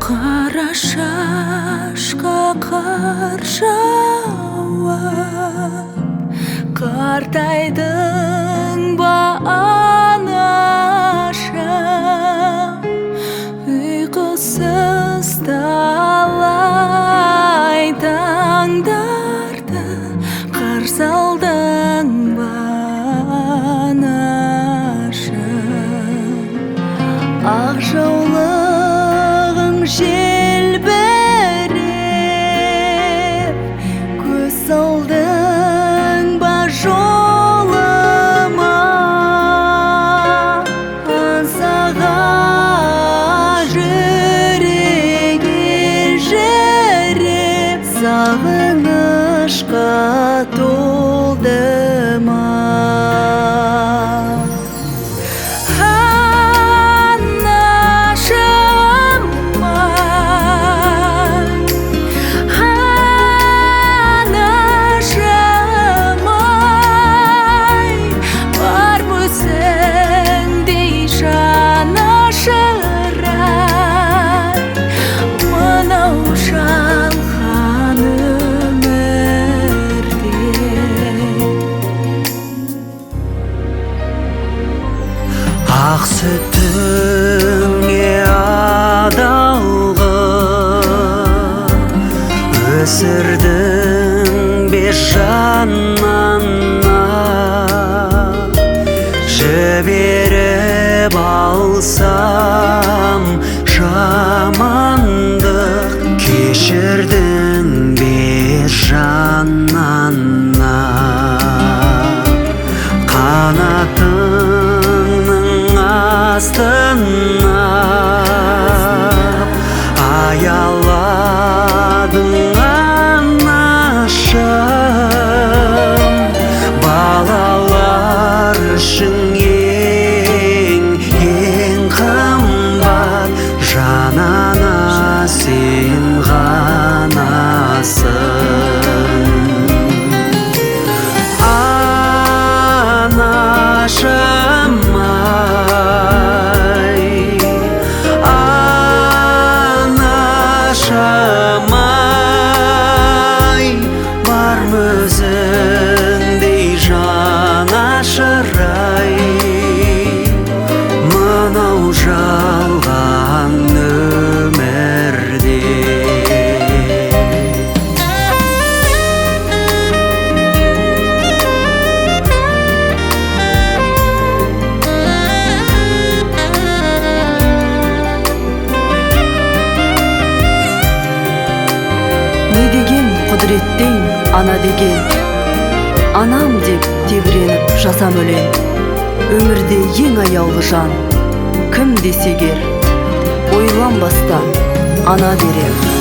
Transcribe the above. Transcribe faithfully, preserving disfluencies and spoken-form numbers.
Қара шашқа қар жауып, қартайдың ба анашым, ұйқысыз талай таңдарды қарсы алдың ба анашым. Ақ жаулығың желбіреп, көз салдың ба жолыма, аңсаған жүрек елжіреп, сағынышқа толды ма? Ақ сүтіңе адалғып өсірдің бе жаннана, жіберіп алсам жамандық, кешірдің бе жаннана. Қанатыңның астына аяладың анашым, балалар үшін ең ең қымбат жан ана сен ғанасың. Анашым ай, анашым ай, бармы өзіңдей жанашыр-ай, мынау жалған өмірде. Не деген құдіреттен ана деген, анам деп тебіреніп жасам өлең. Өмірде ең аяулы жан кім десегер, ойланбастан ана берем.